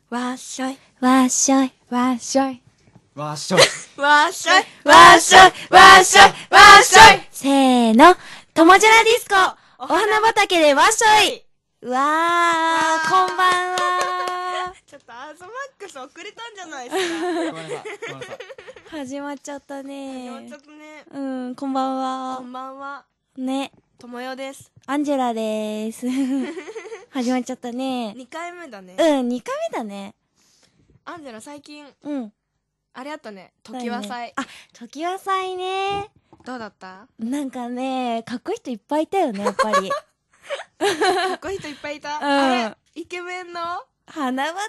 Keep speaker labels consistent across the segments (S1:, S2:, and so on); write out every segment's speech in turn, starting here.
S1: わっしょい
S2: わっしょい
S1: わっしょい
S3: わっしょい
S1: わっしょい
S2: わっしょいわっしょいわっしょいせーの、ともじゃらディスコお花畑でわっしょいうわー、こんばんは
S1: ちょっとアズマックス遅れたんじゃないですか。
S3: ごめんなさいごめんなさい。
S2: 始まっちゃった
S1: 始
S2: ね
S1: まっちゃったね。
S2: うん、こんばんは
S1: こんばんは、
S2: ね、
S1: ともよです。
S2: アンジェラでーす始まっちゃったね
S1: 2回目だね。
S2: うん、2回目だね
S1: アンジェラ最近、
S2: うん
S1: あれあったね。時和祭。
S2: あ、時和祭ね
S1: どうだった？
S2: なんかね、かっこいい人いっぱいいたよね、やっぱり
S1: かっこいい人いっぱいいた。
S2: うん
S1: あれイケメンの
S2: 花畑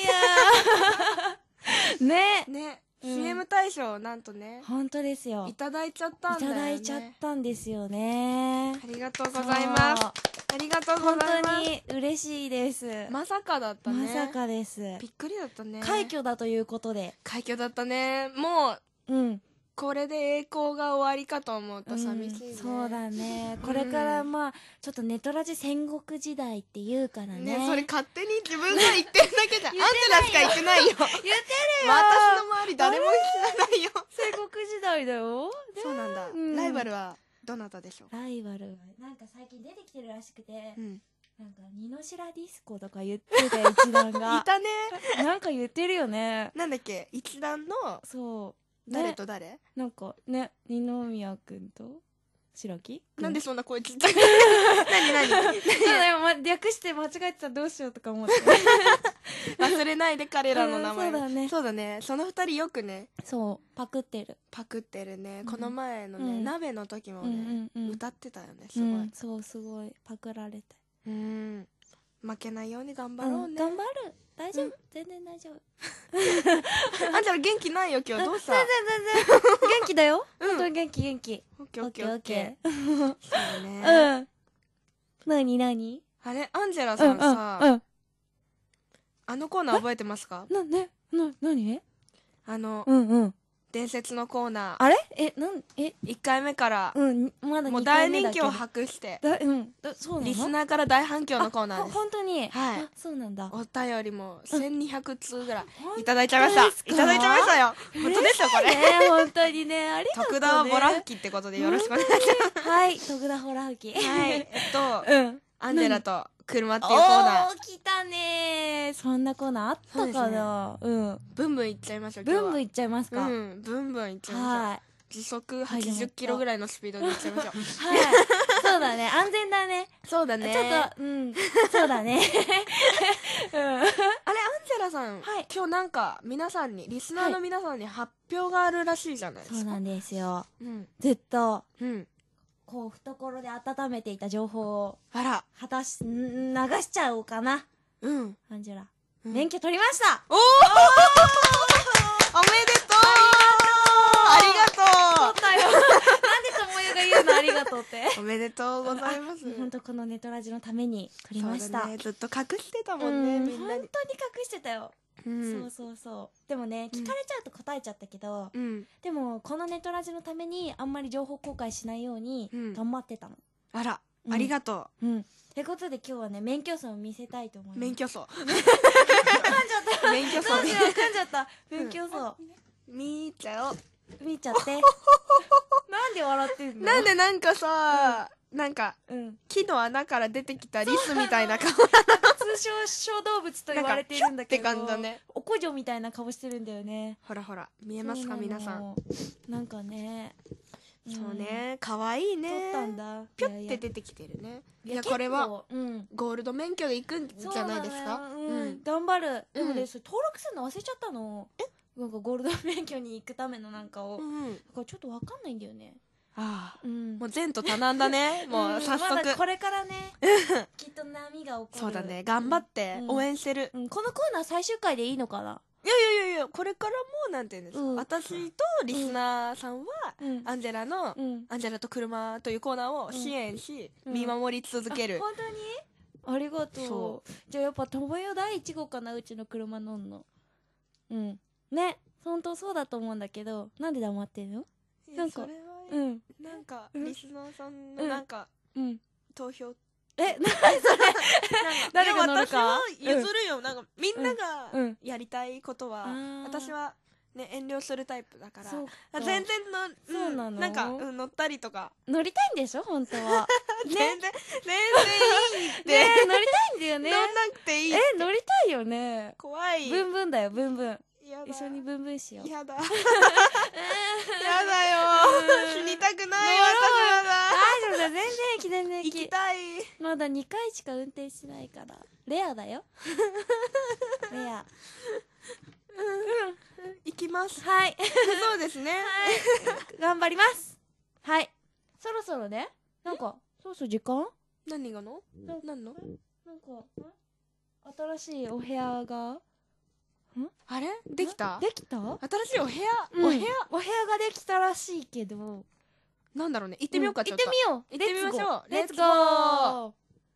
S2: やね
S1: ね、
S2: うん
S1: CM 大賞なんとね、
S2: 本当ですよ
S1: いただいちゃったん
S2: い
S1: だよね。
S2: ただいちゃったんですよね
S1: ありがとうございます。
S2: そう
S1: ありがとうご
S2: 本
S1: ざいます。
S2: 当に嬉しいです
S1: まさかだったね。
S2: まさかです
S1: びっくりだったね。
S2: 快挙だということで
S1: 快挙だったね。もう
S2: うん
S1: これで栄光が終わりかと思うと寂しいね。
S2: そうだねこれからまあちょっとネトラジ戦国時代って言うからね
S1: ね、それ勝手に自分が言ってるだけじゃん。アンジェラしか言ってないよ。
S2: 言ってるよ
S1: 私の周り誰も知らないよ。
S2: 戦国時代だよ
S1: そうなんだ。
S2: うん
S1: ライバルはどなたでしょう？
S2: ライバルはなんか最近出てきてるらしくて、
S1: うん。
S2: なんか二の白ディスコとか言ってた一団が
S1: いたね。
S2: なんか言ってるよね
S1: なんだっけ、一団の
S2: そう
S1: 誰と誰？
S2: なんかね二宮くんと白木
S1: なんでそんな声ちっちゃい？何
S2: そうだよ、略して間違えてたらどうしようとか思って
S1: 忘れないで彼らの名前。
S2: うんそうだね
S1: そうだね。その二人よくね、
S2: そうパクってる
S1: パクってるね。
S2: うん
S1: この前のね、
S2: うん
S1: 鍋の時も
S2: うん
S1: ね、
S2: うんうん
S1: 歌ってたよね。すごい。
S2: うんそうすごいパクられて
S1: 負けないように頑張ろうね。
S2: 頑張る大丈夫、
S1: うん
S2: 全然大丈夫
S1: あんちゃん元気ないよ今日。どうした？
S2: 全然元気だよ、
S1: うん
S2: 本当に元気
S1: オッケーオッケーオッケ
S2: ー
S1: ー。そうね。
S2: 何何
S1: あれ、アンジェラさんさ、
S2: うん
S1: あのコーナー覚えてますか？
S2: 何うん
S1: 伝説のコーナー。
S2: あれ
S1: 1回目から、
S2: まだ2
S1: もう大
S2: 回目だけど
S1: 人気を博して、
S2: そうなの
S1: リスナーから大反響のコーナーです。
S2: 本当に
S1: はい
S2: あそうなんだ
S1: お便りも1200通ぐらい
S2: 本
S1: いただいちゃいました。
S2: 本当ですか
S1: いただいちゃいましたよ。本当ですよ、これ。
S2: ね本当にねありがとうね
S1: 徳田ボラ吹きってことでよろしくお願いし
S2: はい徳田ホラ吹き
S1: ます。はい。
S2: うん
S1: アンジェラと車っていうコーナー。
S2: おー来たねーそんなコーナーあったかな
S1: ブンブンいっちゃいましょう、今日は。
S2: ブンブンいっちゃいますかはい
S1: ブンブンいっちゃいましょう。
S2: はい
S1: 時速80キロぐらいのスピードでいっちゃいましょう。
S2: そうだね安全だね
S1: そうだね。
S2: ちょっとそうだね
S1: あれ、アンジェラさん、
S2: はい
S1: 今日なんか皆さんに、リスナーの皆さんに発表があるらしいじゃないですか。
S2: そうなんですよ
S1: うん。
S2: ずっと
S1: うん。
S2: こう懐で温めていた情報を
S1: あら。
S2: 流しちゃおうかな
S1: うん。
S2: アンジェラ
S1: うん
S2: 免許取りました
S1: おーおめでとうありがと
S2: 取ったよなんでともよが言うのありがとうって
S1: うおめでとうございます。
S2: 本当このネトラジのために取りました
S1: そうだね。ずっと隠してたもんね、みんなに。
S2: 本当に隠してたよそうでもね聞かれちゃうと答えちゃったけど
S1: うん。
S2: でもこのネトラジのためにあんまり情報公開しないように
S1: うん
S2: 頑張ってたの
S1: あら、
S2: うん
S1: ありがと
S2: ってことで今日はね免許証を見せたいと思
S1: う。
S2: います
S1: 免許証。
S2: 噛んじゃった
S1: 免許証
S2: どうしよう噛んじゃった免許証
S1: 見ちゃおう。
S2: 見ちゃってなんで笑ってんの
S1: なんでなんかさ、なんか、
S2: うん
S1: 木の穴から出てきたリスみたいな顔。
S2: 通称小動物と言われているんだけど
S1: なんかヒョって感じだね
S2: おこじょみたいな顔してるんだよね
S1: ほらほら、見えますか皆さん。
S2: なんかね
S1: そうね、かわいいね。
S2: 取ったんだ
S1: ぴょって出てきてるね。いや、
S2: 結構
S1: これは、
S2: うん
S1: ゴールド免許で行くんじゃないですか？
S2: そうなのよ頑張るでもね
S1: うん
S2: それ登録するの忘れちゃったのなんかゴールド免許に行くためのなんかを
S1: うん。
S2: だからちょっとわかんないんだよね
S1: ああ。
S2: うん
S1: もう前途多難だね。もう早速。
S2: まだこれからねきっと波が起こる
S1: そうだね。頑張って応援してる。
S2: このコーナー最終回でいいのかない
S1: や、これからもなんて言うんですか。
S2: うん
S1: 私とリスナーさんは、アンジェラの、アンジェラと車というコーナーを支援し、見守り続ける。
S2: 本当にありがと
S1: そう
S2: じゃあやっぱともよ第1号かなうちの車乗んのね本当そうだと思うんだけどなんで黙ってんの
S1: いや
S2: なんか
S1: それは、
S2: うん
S1: なんか、リスナーさんのなんか、投票
S2: 何それ誰が乗るか
S1: でも私は譲るよ、なんかみんなが
S2: うん
S1: やりたいことは、私はね遠慮するタイプだから、
S2: そうか
S1: 全然
S2: そうなの
S1: なんか、乗ったりとか
S2: 乗りたいんでしょ本当は
S1: 全然いいって、
S2: ねえ乗りたいんだよね
S1: 乗んなくていいって、
S2: 乗りたいよね
S1: 怖い、
S2: ブンブンだよブンブン
S1: やだ
S2: 一緒にブンブンしよう
S1: やだやだよ死にたくない私まだ
S2: 大丈夫だ全然平気全然
S1: 行きたい、
S2: まだ2回しか運転しないからレアだよレア
S1: 行きます
S2: はい
S1: そうですね、
S2: 頑張りますはいそろそろねなんかそろそろ時間
S1: 何がの何の
S2: なんか新しいお部屋が
S1: あれできた
S2: できた
S1: 新しいお部屋、
S2: うん
S1: お部屋
S2: お部屋ができたらしいけど
S1: なんだろうね、行ってみようか、ちょっと
S2: 行ってみよう
S1: 行ってみましょう、
S2: レッツゴー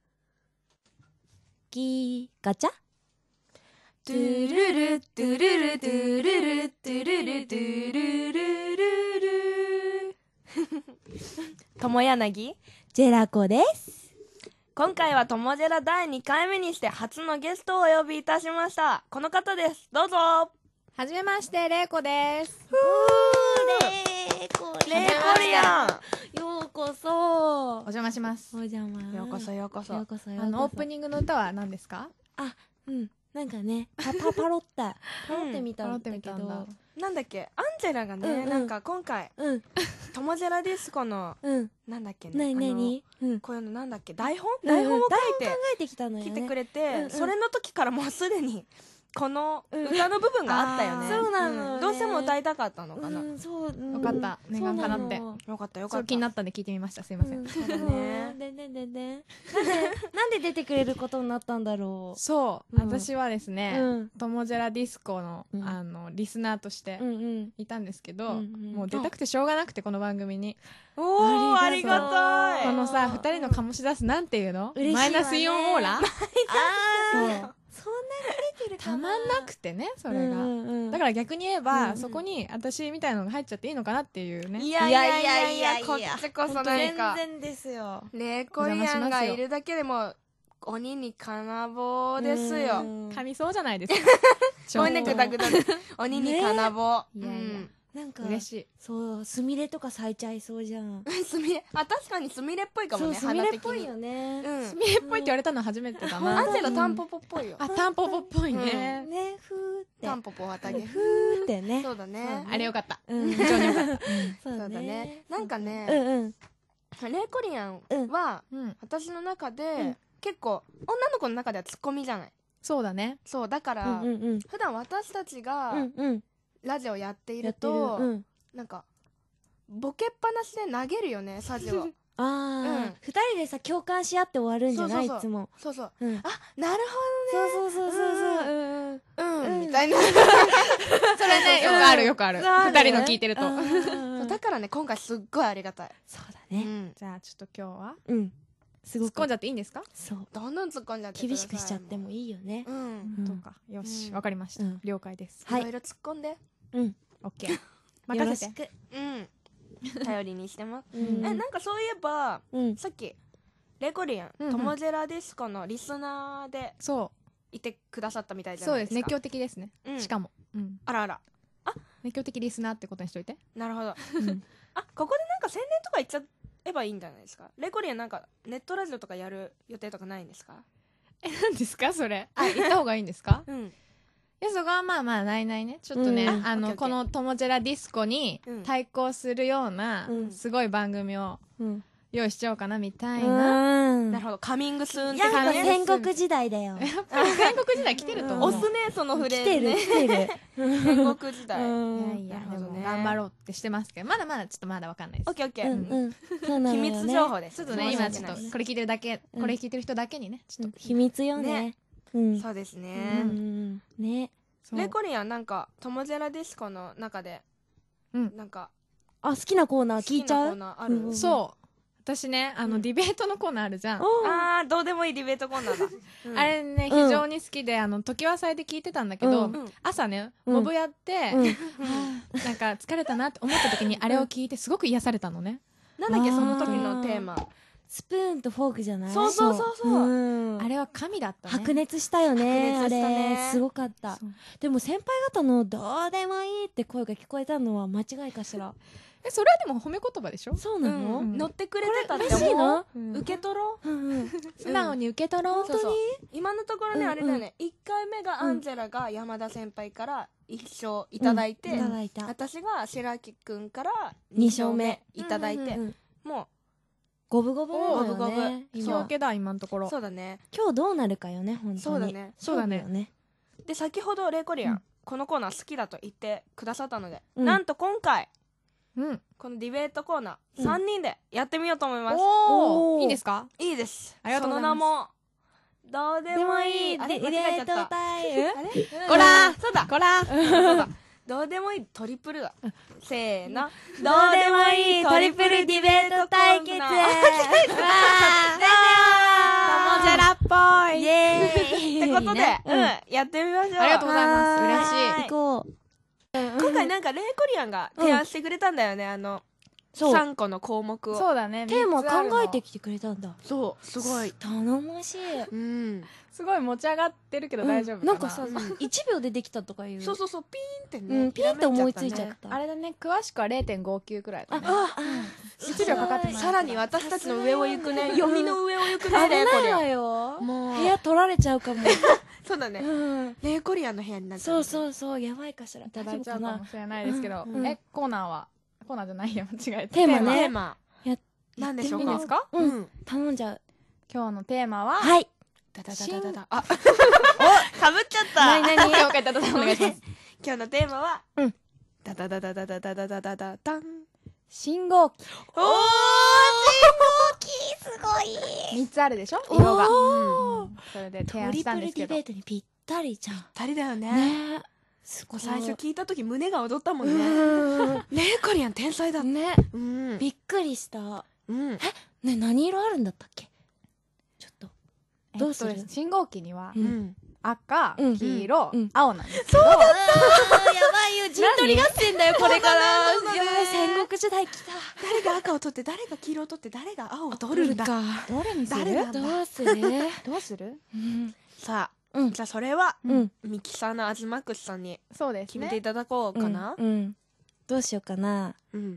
S2: ガチャ
S1: トゥルルトゥルルトゥルルトゥルルトゥルルルル友柳
S2: ジェラコです
S1: 今回はともじェラ第2回目にして初のゲストをお呼びいたしました。この方です。どうぞ。
S4: はじめまして、れいこです。
S2: レイコ
S1: リアン。
S2: ようこそ
S4: お邪魔します。
S2: お邪魔
S1: ようこそようこそ。
S2: ようこそ
S4: オープニングの歌は何ですか？
S2: なんかねパロってみたんだけど
S1: なんだっけ、アンジェラがね、なんか今回ともじェラディスコのなんだっけね、
S2: 何
S1: こういうのなんだっけ、台本を書いて
S2: きたのよね
S1: 来てくれて、それの時からもうすでにこの歌の部分があったよね。
S2: そうなの。
S1: どうしても歌いたかったのかな。
S2: そう。
S4: よかった。念願かなって。
S1: よかったよかった。
S4: そう気になったんで聞いてみました。すいません。
S2: そうだね。なんで出てくれることになったんだろう。
S4: そう。私はですね、ともじェラディスコのリスナーとしていたんですけど、もう出たくてしょうがなくてこの番組に。
S1: おー、ありがたい。
S4: このさ、2人の醸し出すなんていうの？マイナスイオンオーラ？
S2: そんなに出てるかな。
S4: たまんなくてね、それが。だから逆に言えば、そこに私みたいなのが入っちゃっていいのかなっていうね。
S1: いや、こっちこそなんか。
S2: 全然ですよ。
S1: レイコリアンがいるだけでも、鬼に金棒ですよ。
S4: 噛みそうじゃないですか。
S1: ごめんね、ぐだぐだで。鬼に金棒。
S4: いやいや。
S2: なんか
S4: 嬉しい。
S2: そう、スミレとか咲いちゃいそうじゃん。
S1: スミレ、確かにスミレっぽいかもね、
S2: スミレっぽいよね。
S4: スミレっぽいって言われたの初めてだな。
S1: アンジェラタンポポっぽいよ。
S4: あ、タンポポっぽいね。
S2: ね、ふーって。
S1: タンポポ綿毛。
S2: ふーってね。
S1: そうだね。
S4: あれよかった。非常によかった。
S1: そうだね。なんかね、レイコリアンは、私の中で、結構、女の子の中ではツッコミじゃない。
S4: そうだね。
S1: そう、だから、普段私たちが、ラジオやっていると、なんかボケっぱなしで投げるよね、サジを。
S2: 2人でさ共感し合って終わるんじゃない？いつも。
S1: そうそう。あ、なるほ
S2: どね。
S1: そうみたいな。
S4: それね、よくあるよくある。2人の聞いてると。
S1: だからね、今回すっごいありがたい。
S2: そうだね。
S4: じゃあちょっと今日は
S2: すごく
S4: 突っ込んじゃっていいんですか？
S2: そう。
S1: どんどん突っ込んじゃってください。
S2: 厳しくしちゃってもいいよね。
S4: そうか。よし、わかりました。了解です。
S1: いろいろ突っ込んで。
S4: オッケー。任せて。
S1: 頼りにしてます。なんかそういえば、さっきレコリアン、ともじェラディスコのリスナーでいてくださったみたいじゃないですか。
S4: そうです。熱狂的ですね。しかも。
S1: あらあら。
S4: 熱狂的リスナーってことにしといて。
S1: なるほど。あ、ここでなんか宣伝とか言っちゃえばいいんじゃないですか。レコリアンなんかネットラジオとかやる予定とかないんですか？
S4: 何ですかそれ。あ、言った方がいいんですか？いや、そこはまあまあないないね。ちょっとね、このともじェラディスコに対抗するようなすごい番組を用意しちゃおうかなみたいな。
S1: なるほど。カミングスーンって
S2: 感じ。戦国時代だよ。
S4: 戦国時代来てると思う。
S1: 押すね、そのフレーズね。
S2: 来てる。
S1: 戦国時代。
S4: いやいや、でも頑張ろうってしてますけど、まだまだちょっとまだわかんないです。
S1: オッケーオッケー。
S2: 秘
S1: 密情報です。
S4: ちょっとね、今ちょっとこれ聞いてるだけ、これ聞いてる人だけにね、ちょっと
S2: 秘密よね。
S1: そうですね。
S2: ね。
S1: レコリアンなんかともじェラディスコの中でなんか
S2: 好きなコーナー聞いちゃう？
S4: そう。私ね、ディベートのコーナーあるじゃん。
S1: あー、どうでもいいディベートコーナーだ。
S4: あれね、非常に好きで、時は祭で聞いてたんだけど、朝ね、モブやって、なんか疲れたなって思った時にあれを聞いてすごく癒されたのね。
S1: なんだっけ、その時のテーマ。
S2: スプーンとフォークじゃない？
S1: そうそうそうそう。
S4: あれは神だったね。
S2: 白熱したよね。あれすごかった。でも先輩方のどうでもいいって声が聞こえたのは間違いかしら？
S4: それはでも褒め言葉でしょ？
S2: そうなの？
S1: 乗ってくれてたって
S2: 嬉しいの？
S1: 受け取ろう。
S4: 素直に受け取ろう。
S2: 本当に？
S1: 今のところね、あれだよね。1回目がアンジェラが山田先輩から1勝いただいて、私が白木くんから2勝目いただいて、もう
S2: 五分五分だよね。
S4: 引き分けだ、今のところ。
S1: そうだね。
S2: 今日どうなるかよね、本当に。
S1: そうだね。
S4: そうだね。
S1: で、先ほどレイコリアン、このコーナー好きだと言ってくださったので、なんと今回、このディベートコーナー、3人でやってみようと思います。
S4: おー、いいですか？
S1: いいです。
S4: ありがとうございます。
S1: その名も、どうでもいい
S2: ディベートタイム。
S1: こら
S4: そうだこら
S1: どうでもいいトリプルだ。せーの。
S2: どうでもいいトリプルディベート対決。
S4: トモジェラっぽい。
S2: イエーイ。
S1: ってことで、やってみましょう。
S4: ありがとうございます。嬉しい。
S2: 行こう。
S1: 今回なんかレイコリアンが提案してくれたんだよね、3個の項目を。
S4: そうだね。
S2: テーマ考えてきてくれたんだ。
S1: そう、すごい。
S2: 頼もしい。
S4: すごい持ち上がってるけど大丈夫かな。
S2: なんかさ、1秒でできたとかいう。
S1: そうそうそう、ピーンってね。
S2: ピーンって思いついちゃった。
S4: あれだね、詳しくは 0.59 くらいだね。1秒かかってない。
S1: さらに私たちの上を行くね。読みの上を行くね、レイコリアン。
S2: よ。もう部屋取られちゃうかも。
S1: そうだね。レイコリアンの部屋になっちゃ
S2: う。そう、やばいかしら。
S4: いただいちゃうかもしれないですけど。コーナーはコーナーじゃないよ、間違えて。
S2: テーマね。
S1: テーマ。何でしょうか？
S4: いいですか？
S2: 頼んじゃう。
S4: 今日のテーマは、
S2: はい。
S1: ダダダダダダ。あ、お、かぶっちゃった。
S2: 何
S4: 了解、ダダダお願いします。
S1: 今日のテーマは、ダダダダダダダダダダダダン。
S4: 信号機。
S2: おー、信号機すごい。
S4: 3つあるでしょ？色が。それで提案したんですけど。
S2: トリプルディベートにぴったりじゃん。ぴっ
S1: たりだよね。
S2: ね。
S1: すごい。最初聞いた時胸が踊ったもんね。レイコリアン天才だ
S2: ね。びっくりした。ね、何色あるんだったっけ？ちょっと。どうする？
S4: 信号機には、赤、黄色、青なんですけ
S2: ど。そうだった。やばいよ、陣取り合戦だよ、これから。やばい、戦国時代来た。
S1: 誰が赤を取って、誰が黄色を取って、誰が青を取るんだ。
S4: どれにする？
S2: どうする？
S4: どうする？
S1: さあ、じゃあそれは、ミキサーのアズマックスさんに決めていただこうかな。
S2: どうしようかな。
S3: その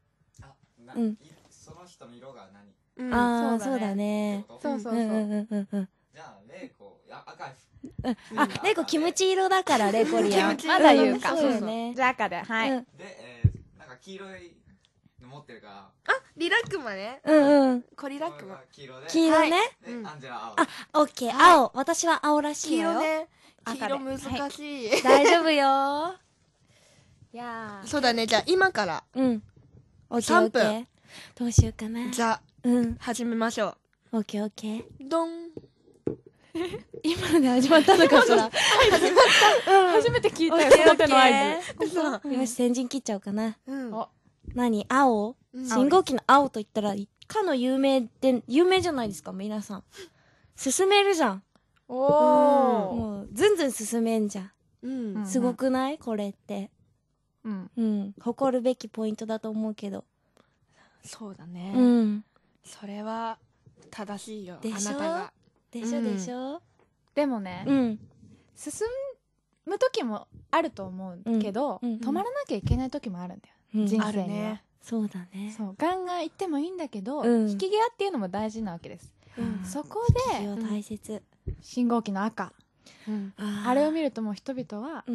S3: 人の色が何？
S2: ああ、そうだね。
S4: そう。じゃ
S3: あ、レイコ、赤い。
S2: レイコキムチ色だから、レイコリアン。
S4: まだ言うか。
S2: そうよね。
S4: じゃあ赤で、はい。
S3: で、なんか黄色いの持ってるから。
S1: あ、リラックマね。コリラックマ。
S3: 黄色で。
S2: 黄色ね。
S3: アンジェラ青。
S2: あ、オッケー、青。私は青らしい
S1: 黄
S2: よ。
S1: 色ね。黄色難しい。
S2: 大丈夫よ。
S4: いや
S1: そうだね、じゃあ今から。
S2: 3分。どうしようかな。
S1: じゃあ、始めましょ
S2: う。オッケーオッケー。
S1: ドン。
S2: 今ので始まったのかしら。
S4: 初めて聞いたよ、その手の合
S2: 図。よし、先陣切っちゃおうかな。何？青？信号機の青と言ったら、かの有名じゃないですか、皆さん。進めるじゃん。もう、ずんずん進めんじゃん。すごくない？これって。誇るべきポイントだと思うけど。
S1: そうだね。それは、正しいよ。
S2: でしょ？でしょ？
S4: でもね、進む時もあると思うけど、止まらなきゃいけない時もあるんだよ。人生には。
S2: そうだね。
S4: そう、ガンガン行ってもいいんだけど、引き際っていうのも大事なわけです。そこで、
S2: 大切。
S4: 信号機の赤。あれを見るともう人々は、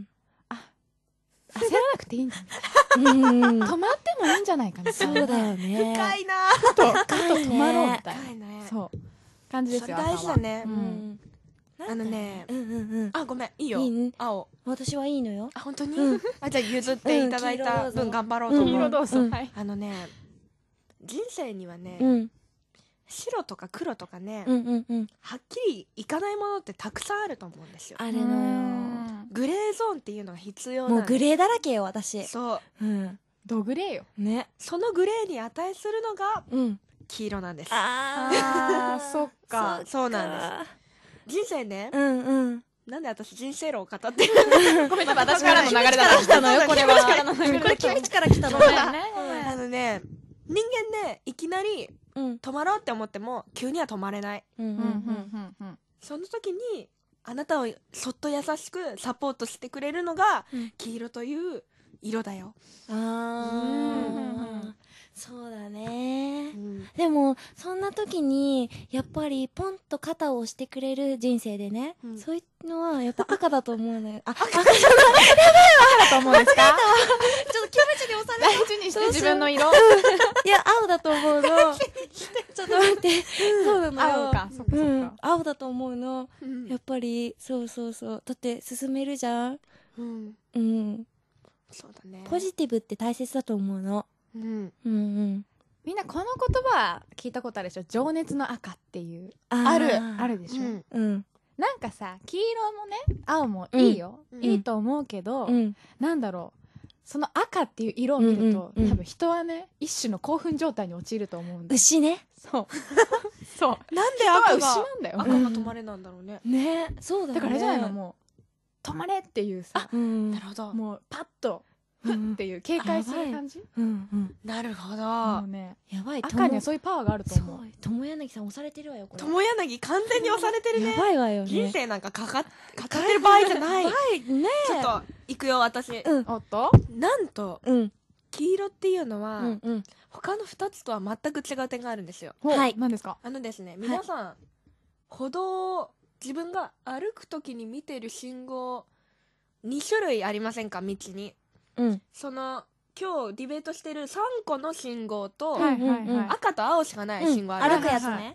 S4: 焦らなくていいんじゃない止まってもいいんじゃないかな。
S2: そうだよね。
S1: 深いな
S4: 深いね。止まろうみたいな。そう。感じですよ。
S1: 大事だね。あ、ごめん、いいよ。青。
S2: 私はいいのよ。
S1: あ、本当に？あ、じゃあ譲っていただいた分頑張ろうと思う。
S4: 黄色どうぞ。
S1: 人生にはね、白とか黒とかね、はっきりいかないものってたくさんあると思うんですよ。
S2: あるのよ。
S1: グレーゾーンっていうのが必要なの。
S2: もうグレーだらけよ、私。
S1: そう。
S4: ドグレーよ。
S2: ね。
S1: そのグレーに値するのが、黄色なんです。
S4: あー、そっか。
S1: そうなんです。人生ね。なんで私人生論を語ってる
S4: ごめんなさい、私からの流れだったのよ、これは。
S2: これ、君ちから来たの。
S1: 人間ね、いきなり、 止まろうって思っても急には止まれない。その時にあなたをそっと優しくサポートしてくれるのが黄色という色だよ。
S2: そうだね、でもそんな時にやっぱりポンと肩を押してくれる人生でね、そういうのはやっぱ赤だと思うのよ。赤じゃない、やばいわ、
S4: 赤だと思うんですか？
S2: ちょっとキャベツに押され
S4: 大事にして自分の色。
S2: いや、青だと思うの。ちょっと待って。そうなのよ。
S4: 青か、そっかそっか。
S2: 青だと思うの。やっぱり、そう。だって進めるじゃん。
S1: そうだね。
S2: ポジティブって大切だと思うの。みん
S4: なこの言葉聞いたことあるでしょ？情熱の赤っていう。
S1: あ
S4: るでしょ？なんかさ、黄色もね、青もいいよ。いいと思うけど、なんだろう。その赤っていう色を見ると、多分人はね、一種の興奮状態に陥ると思うんだ。
S2: 牛ね。
S4: そう。
S1: なんで赤が
S4: 牛なんだよ。
S1: 赤が止まれなんだろうね。
S2: ね、そうだね。
S4: だからじゃないの、もう、止まれっていうさ、
S1: なるほど。
S4: もうパッと、ふっていう警戒する感じ。
S1: なるほど。
S4: もうね、
S2: やばい。
S4: 赤にはそういうパワーがあると思う。
S2: 友柳さん押されてるわよ、これ。
S1: 友柳完全に押されてるね。
S2: やばいわよね。
S1: 人生なんかかかってる場合じゃない。
S2: やばいね。
S1: ちょっと、行くよ、私。
S4: おっと？
S1: なんと、黄色っていうのは、他の2つとは全く違う点があるんですよ。
S4: はい。何ですか？
S1: ですね、皆さん、歩道、自分が歩くときに見てる信号、2種類ありませんか、道に。その、今日ディベートしてる3個の信号と、赤と青しかない信号ある。
S2: 歩くやつね。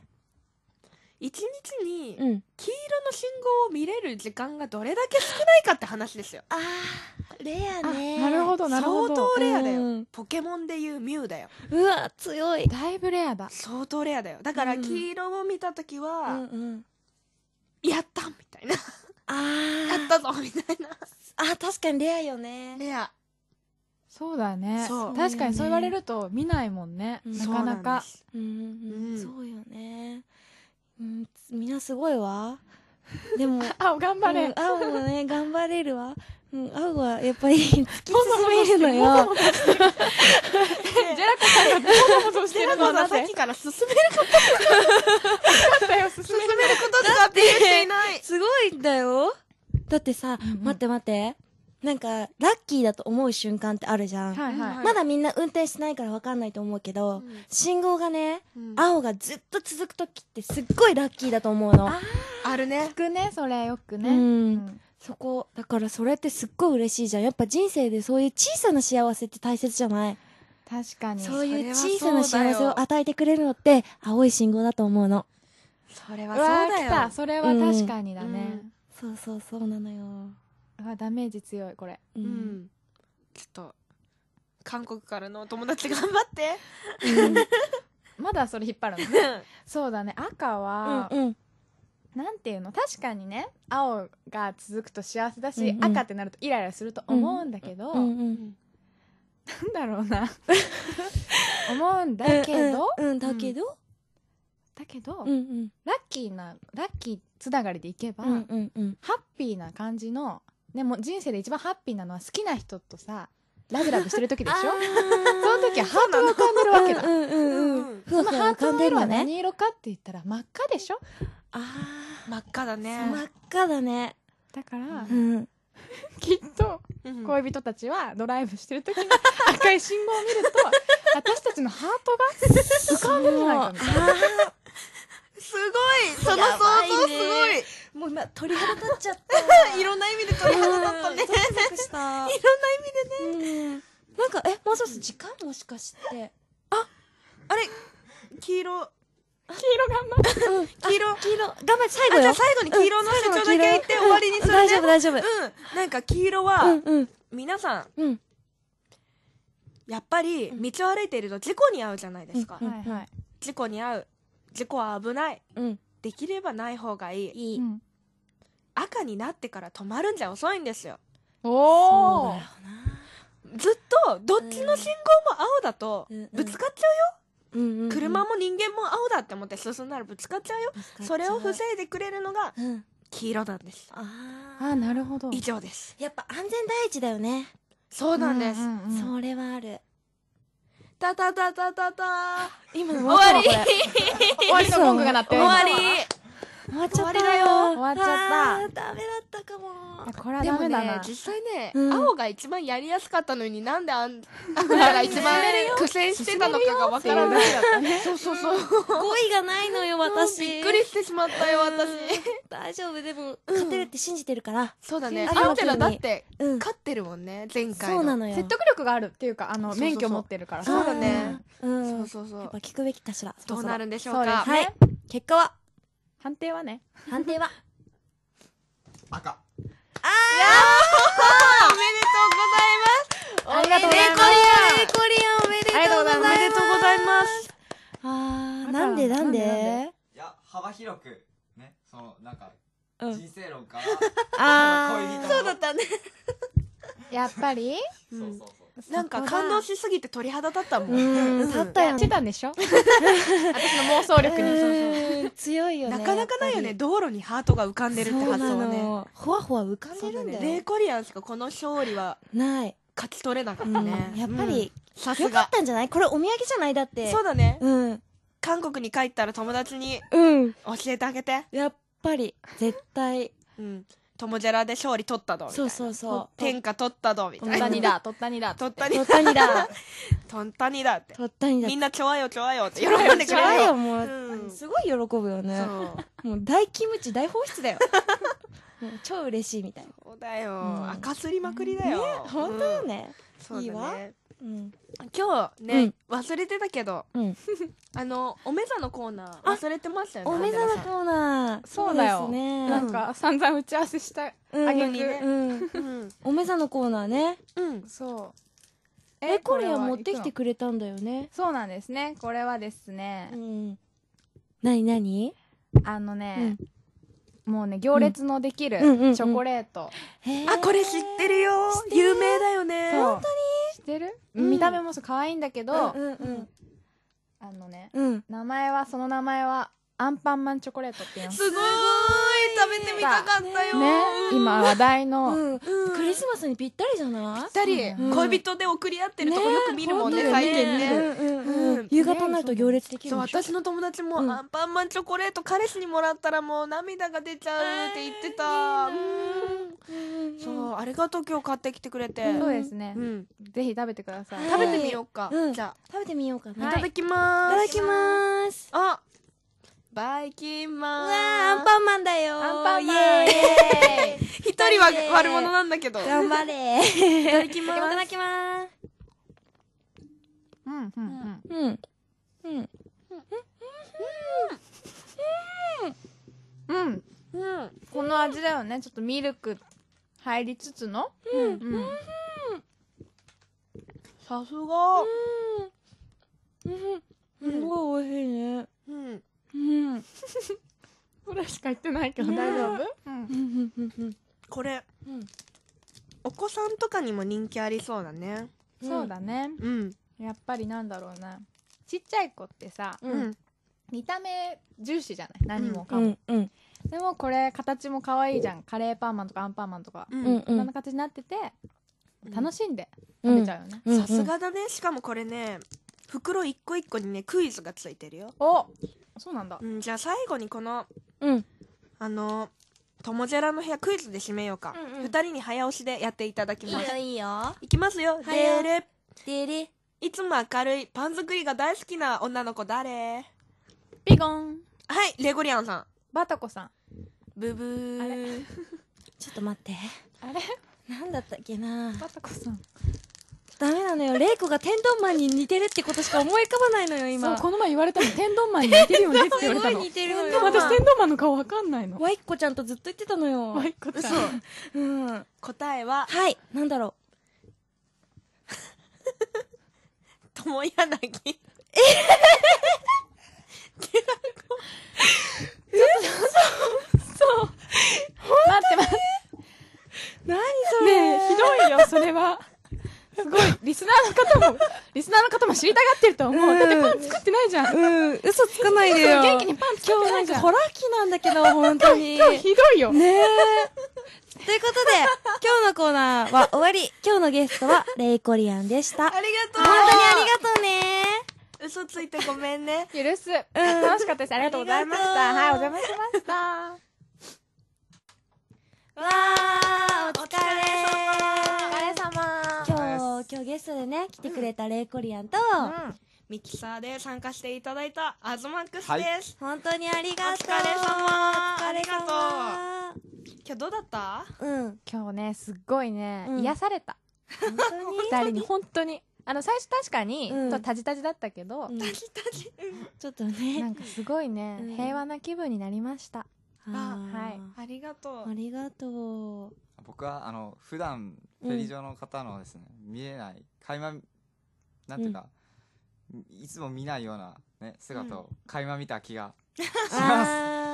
S1: 1日に黄色の信号を見れる時間がどれだけ少ないかって話ですよ。
S2: レアね。
S4: なるほど。
S1: 相当レアだよ。ポケモンでいうミュウだよ。
S2: うわ、強い。
S4: だいぶレアだ。
S1: 相当レアだよ。だから黄色を見たときは、やったみたいな。やったぞみたいな。
S2: 確かにレアよね。
S1: レア。
S4: そうだね。確かにそう言われると見ないもんね。なかなか。
S2: そうよね。みんなすごいわ。でも、
S4: 青頑張れ。
S2: 青もね、頑張れるわ。青はやっぱり突き進めるのよ。
S4: ジェラコさんがボソボソしてるのはなぜ？
S1: さっきから進めることだよ。進めることしかアピールしていない。
S2: すごいんだよ。だってさ、待って。なんか、ラッキーだと思う瞬間ってあるじゃん。まだみんな運転してないから分かんないと思うけど、信号がね、青がずっと続くときってすっごいラッキーだと思うの。
S1: あるね。
S4: 聞くね、それよくね。
S2: そこ、だからそれってすっごい嬉しいじゃん。やっぱ人生でそういう小さな幸せって大切じゃない？
S4: 確かに。
S2: そういう小さな幸せを与えてくれるのって、青い信号だと思うの。
S1: それはそうだよ。
S4: それは確かにだね。
S2: そうなのよ。
S4: ダメージ強いこれ。
S1: ちょっと韓国からのお友達頑張って。
S4: まだそれ引っ張るの？そうだね。赤はなんていうの、確かにね、青が続くと幸せだし、赤ってなるとイライラすると思うんだけど、なんだろうな思うんだけど、ラッキーつながりでいけば、ハッピーな感じの、でも人生で一番ハッピーなのは好きな人とさ、ラブラブしてる時でしょ。その時はハートが浮かんでるわけだ。そのハートの色は何色かって言ったら真っ赤でしょ。
S1: 真っ赤だね。
S2: 真っ赤だね。
S4: だから、きっと恋人たちはドライブしてる時に赤い信号を見ると、私たちのハートが浮かんでるんじゃないかみたいな。
S1: すごい、その想像すごい。
S2: もう今鳥肌立っちゃった。
S1: いろんな意味で鳥肌立ったね。いろんな意味でね。
S2: なんかもうそろそろ時間もしかして。
S1: あれ黄色
S4: 頑張って。
S1: 黄色
S2: 頑張って最後よ。
S1: じゃあ最後に黄色の主張だけ言って終わりにするね。
S2: 大丈夫。
S1: なんか黄色は皆さんやっぱり道を歩いていると事故に遭うじゃないですか。事故に遭う。事故は危ない。できればない方がいい。赤になってから止まるんじゃ遅いんですよ。
S4: おー。
S1: ずっとどっちの信号も青だとぶつかっちゃうよ。車も人間も青だって思って進んだらぶつかっちゃうよ。それを防いでくれるのが黄色なんです。
S4: なるほど。
S1: 以上です。
S2: やっぱ安全第一だよね。
S1: そうなんです。
S2: それはある。
S1: たたたたたた。
S2: 今の
S1: 終わり。
S4: 終わりのゴングが鳴ってる。
S1: 終わり。
S2: 終わっちゃった
S1: 終わりだよ。
S4: 終わっちゃった。
S2: ダメだったかも。
S4: これはダメだな。
S1: 実際ね、青が一番やりやすかったのになんであんたら一番苦戦してたのかがわからない。そうそうそう。
S2: 語彙がないのよ、私。
S1: びっくりしてしまったよ、私。
S2: 大丈夫、でも、勝てるって信じてるから。
S1: そうだね。青ちゃんだって、勝ってるもんね、前回の。
S2: そうなのよ。
S4: 説得力があるっていうか、免許持ってるから。
S1: そうだね。
S2: そうそうそう。やっぱ聞くべきかしら。
S1: どうなるんでしょうか。
S2: はい。結果は
S4: 判定はね。
S2: 判定は
S3: 赤。
S1: おめでとうございます。
S4: ありがとうございます。
S2: レコリアンおめでとうございます。
S1: おめでとうございます。
S2: なんでなんで
S3: いや、幅広く、ね、なんか、人生論から、
S2: 恋人。
S1: そうだったね。
S4: やっぱり
S3: そうそうそう。
S1: なんか感動しすぎて鳥肌立ったもん。
S2: 立ったよね。
S4: してたんでしょ私の妄想力に。
S2: 強いよね。
S1: なかなかないよね。道路にハートが浮かんでるって発想はね。
S2: ほわほわ浮かんでるんだよ。
S1: レイコリアンしかこの勝利は
S2: ない。
S1: 勝ち取れなかったね。
S2: やっぱり、
S1: さすが。
S2: よかったんじゃない？これお土産じゃない？だって。
S1: そうだね。
S2: うん。
S1: 韓国に帰ったら友達に教えてあげて。
S2: やっぱり、絶対。
S1: うん。友ジェラで勝利取ったどみたいな。
S2: そうそうそう。
S1: 天下取ったどみたいな。
S4: 取ったにだ、取ったにだ。
S1: 取ったにだ。
S2: 取ったにだ。
S1: 取ったにだって。
S2: 取ったにだ。
S1: みんなちょわよちょわよって喜んでくれるよ。
S2: ちょわよ、もう、すごい喜ぶよね。もう大キムチ大放出だよ。超嬉しいみたいな。
S1: そうだよ。赤すりまくりだよ。
S2: 本当よね。
S1: そうだね。
S2: 今
S1: 日ね、忘れてたけど、おめざのコーナー忘れてましたよね。
S2: おめざのコーナー。
S4: そうだよ。なんか散々打ち合わせしたあげにね。
S2: おめざのコーナーね。
S4: そう。
S2: これは持ってきてくれたんだよね。
S4: そうなんですね。これはですね。
S2: なになに？
S4: もうね、行列のできるチョコレート。
S1: あ、これ知ってるよ。有名だよね。
S2: 本当に？
S4: 知ってる？見た目も可愛いんだけど、名前はアンパンマンチョコレートっていうの。
S1: すごーい、食べてみたかったよ。
S4: ね、今話題の。
S2: クリスマスにぴったりじゃない？
S1: ぴったり。恋人で送り合ってるとこよく見るもんね、最近ね。
S2: 夕方になると行列できる。
S1: そう、私の友達もアンパンマンチョコレート彼氏にもらったらもう涙が出ちゃうって言ってた。そう、ありがとう今日買ってきてくれて。
S4: そうですね。ぜひ食べてください。
S1: 食べてみようか。じゃあ
S2: 食べてみようかな。
S1: いただきまーす。
S2: いただきまーす。
S1: あ、バイキンマン。
S2: うわー、アンパンマンだよ。
S4: アンパンマン。
S1: 一人は悪者なんだけど。
S2: 頑張れ。いただきます。いただきます。
S4: この味だよね。ちょっとミルク入りつつの。
S1: さすが。
S2: すごい美味しいね。
S4: これしか言ってないけど大丈夫？
S1: これ、お子さんとかにも人気ありそうだね。
S4: そうだね。やっぱりなんだろうな。ちっちゃい子ってさ、見た目重視じゃない？何もかも。でもこれ形も可愛いじゃん。カレーパンマンとかアンパンマンとか。こんな形になってて、楽しんで食べちゃうよね。
S1: さすがだね。しかもこれね、袋一個一個にね、クイズがついてるよ。
S4: お、そうなんだ。
S1: じゃあ最後にこの、ともじゃらの部屋クイズで締めようか。二人に早押しでやっていただきます。
S2: いいよ。
S1: いきますよ。でれ。
S2: でれ。
S1: いつも明るいパン作りが大好きな女の子誰？
S4: ピゴン。
S1: はい、レゴリアンさん。
S4: バタコさん。
S1: ブブー。
S2: ちょっと待って。
S4: あれ？
S2: なんだったっけな。
S4: バタコさん。
S2: ダメなのよ。レイコが天丼マンに似てるってことしか思い浮かばないのよ、今。
S4: そう、この前言われたの。天丼マンに似てるよねって言われたの。
S2: すごい似てるのよ。
S4: でも私天丼マンの顔わかんないの。
S2: ワイッコちゃんとずっと言ってたのよ。
S4: ワイッコちゃん。
S1: 答えは、
S2: はい、なんだろ
S1: う。ともやなぎ。
S4: そう。待って待って。
S2: 何それ。
S4: ねえ、ひどいよ、それは。すごい、リスナーの方も知りたがってると思う。だってパン作ってないじゃん。
S2: 嘘つかないでよ。
S4: 元気にパン作ってないじゃん。
S2: 今日なんかホラー期なんだけど、本当に。
S4: 今日ひどいよ。
S2: ねえ。 ということで、今日のコーナーは終わり。今日のゲストはレイコリアンでした。
S1: ありがとう。
S2: 本当にありがとうね。
S1: 嘘ついてごめんね。
S4: 許す。楽しかったです。ありがとうございました。はい、お邪魔しました。
S2: わー、お疲れ様。今日ゲストでね、来てくれたレイコリアンと、
S1: ミキサーで参加していただいたアズマックスです。
S2: 本当にありがとう。
S1: お疲れ様。ありがとう。今日どうだった？
S4: 今日ね、すっごいね、癒された。本当に？二人に、本当に。最初確かに、タジタジだったけど、
S1: タジタジ。
S2: ちょっとね。
S4: なんかすごいね、平和な気分になりました。
S1: はい。ありがとう。
S2: ありがとう。
S3: 僕は、普段、フェリー上の方のですね、見えない、垣間、なんていうか、いつも見ないような、ね、姿を垣間見た気がします。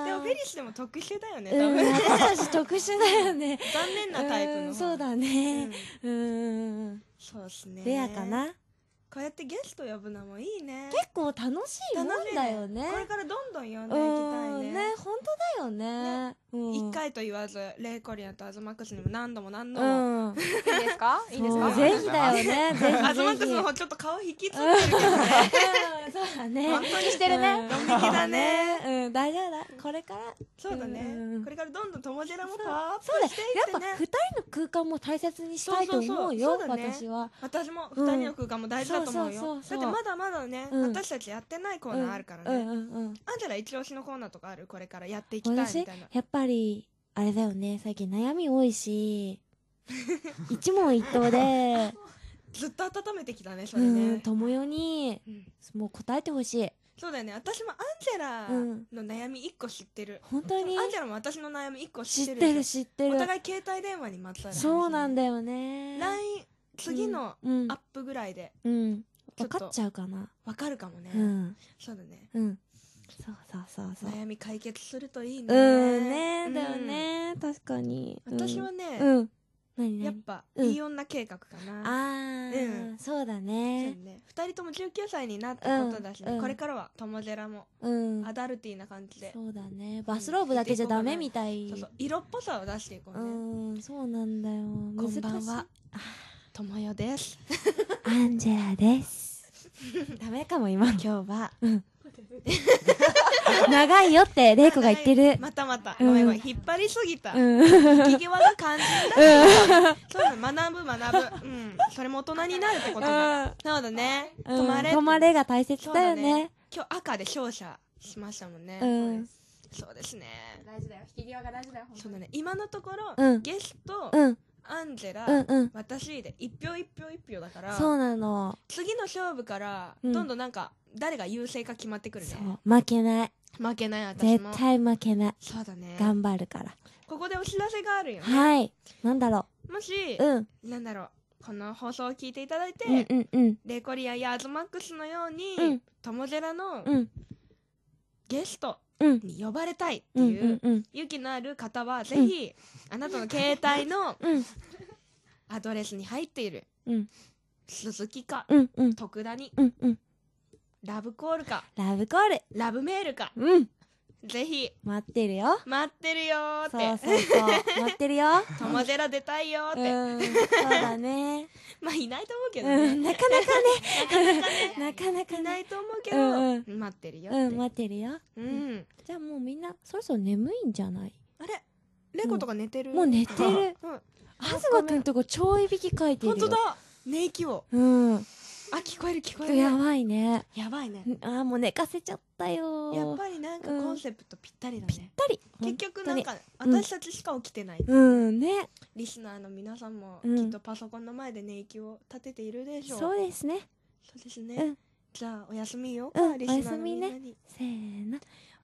S1: でもフェリスでも特殊だよね、多分。
S2: 私たち特殊だよね。
S1: 残念なタイプの。
S2: そうだね。
S1: そうですね。
S2: レアかな。
S1: こうやってゲスト呼ぶのもいいね。
S2: 結構楽しいもんだよね。
S1: これからどんどん呼んでいきたいね。
S2: ね、本当だよね。
S1: 一回と言わず、レイコリアンとアズマックスにも何度も何度も。
S4: いいですか？いいですか？
S2: ぜひだよね。ぜひ。
S1: アズマックスの方ちょっと顔引きつってるけどね。
S2: そうだね。
S4: 本当にしてるね。
S1: ドン引きだね。
S2: 大丈夫だ。これから。
S1: そうだね。これからどんどん友寺もパワーアップしていってね。
S2: やっぱ二人の空間も大切にしたいと思うよ。私は。
S1: 私も二人の空間も大事だと思うよ。だってまだまだね、私たちやってないコーナーあるからね。アンジェラ一押しのコーナーとかある？これからやっていきたいみたいな。
S2: やっぱりあれだよね。最近悩み多いし、一問一答で
S1: ずっと温めてきたね、それね。
S2: 友よにもう答えてほしい。
S1: そうだよね。私もアンジェラの悩み1個知ってる。
S2: 本当に？
S1: アンジェラも私の悩み1個知ってる。
S2: 知ってる。
S1: お互い携帯電話にまつわる。
S2: そうなんだよね。
S1: LINE、次のアップぐらいで。
S2: 分かっちゃうかな。
S1: わかるかもね。そうだね。
S2: そう。
S1: 悩み解決するといいね。
S2: ねだよね。確かに。
S1: 私はね、やっぱ、いい女計画かな。
S2: そうだね。
S1: 2人とも19歳になったことだしね、これからは友寺もアダルティーな感じで。
S2: そうだね。バスローブだけじゃダメみたい。
S1: 色っぽさを出していこうね。
S2: そうなんだよ。
S1: こんばんは。ともよです。
S2: アンジェラです。ダメかも今日は。長いよってレイコが言ってる。
S1: またごめん引っ張りすぎた。引き際が肝心だ。そうだ、学ぶ。それも大人になるってことだ。そうだね。
S2: 止まれが大切だよね。
S1: 今日赤で勝者しましたもんね。そうですね。
S4: 大事だよ。引き際が大事だよ。
S1: そうだね。今のところゲストアンジェラ、私で1票1票1票だから、
S2: そうなの。
S1: 次の勝負からどんどんなんか誰が優勢か決まってくるね。
S2: 負けない。
S1: 私も
S2: 絶対負けない。
S1: そうだね。
S2: 頑張るから。
S1: ここでお知らせがあるよね。
S2: はい。なんだろ
S1: う。もし、なんだろう。この放送を聞いていただいて、レイコリアンやアズマックスのように、友寺のゲストに呼ばれたいっていう勇気のある方は、ぜひ、あなたの携帯のアドレスに入っている、鈴木か、徳田に、ラブコールか、
S2: ラブコール、
S1: ラブメールか、ぜひ
S2: 待ってるよ
S1: ーって、
S2: そう待ってるよ、
S1: 友寺出たいよって、
S2: そうだね。
S1: まあいないと思うけどね、
S2: なかなか
S1: いないと思うけど、待ってるよって、
S2: 待ってるよ。じゃあもうみんなそろそろ眠いんじゃない？
S1: あれ、レコとか寝てる？
S2: もう寝てる。東くんとこ超いびきかいてるよ。
S1: ほんとだ、寝息を。あ、聞こえる。
S2: やばいね。もう寝かせちゃったよ。
S1: やっぱりなんかコンセプトぴったりだね。
S2: ぴったり。
S1: 結局なんか私たちしか起きてない。
S2: ね。
S1: リスナーの皆さんもきっとパソコンの前で寝息を立てているでしょう。
S2: そうですね。
S1: じゃあおやすみよ。
S2: おやすみね。せーの。